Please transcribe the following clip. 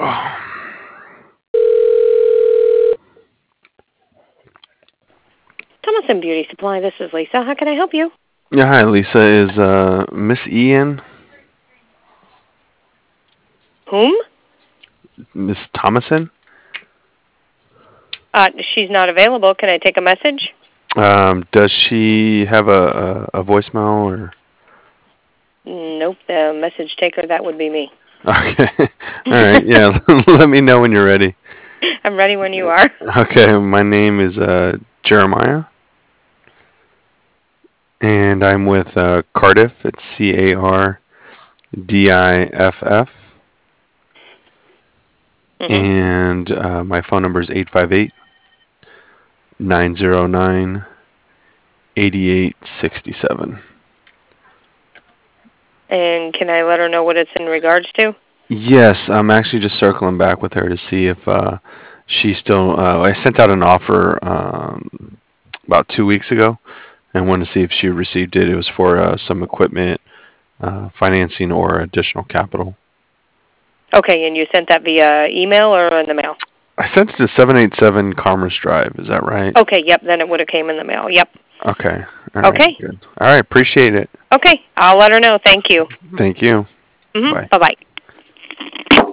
Thomason Beauty Supply, this is Lisa. How can I help you? Yeah, hi, Lisa. Is Miss Ian, Whom? Miss Thomason? She's not available. Can I take a message? Does she have a voicemail or? Nope, the message taker, that would be me. Okay. All right. Yeah. Let me know when you're ready. I'm ready when you are. Okay. My name is Jeremiah, and I'm with Cardiff. It's CARDIFF, Mm-hmm. and my phone number is 858-909-8867. And can I let her know what it's in regards to? Yes, I'm actually just circling back with her to see if she still. I sent out an offer about 2 weeks ago, and wanted to see if she received it. It was for some equipment, financing, or additional capital. Okay, and you sent that via email or in the mail? I sent it to 787 Commerce Drive. Is that right? Okay, yep, then it would have came in the mail. Yep. Okay. All right. Okay. Good. All right. Appreciate it. Okay, I'll let her know. Thank you. Thank you. Bye. Bye-bye.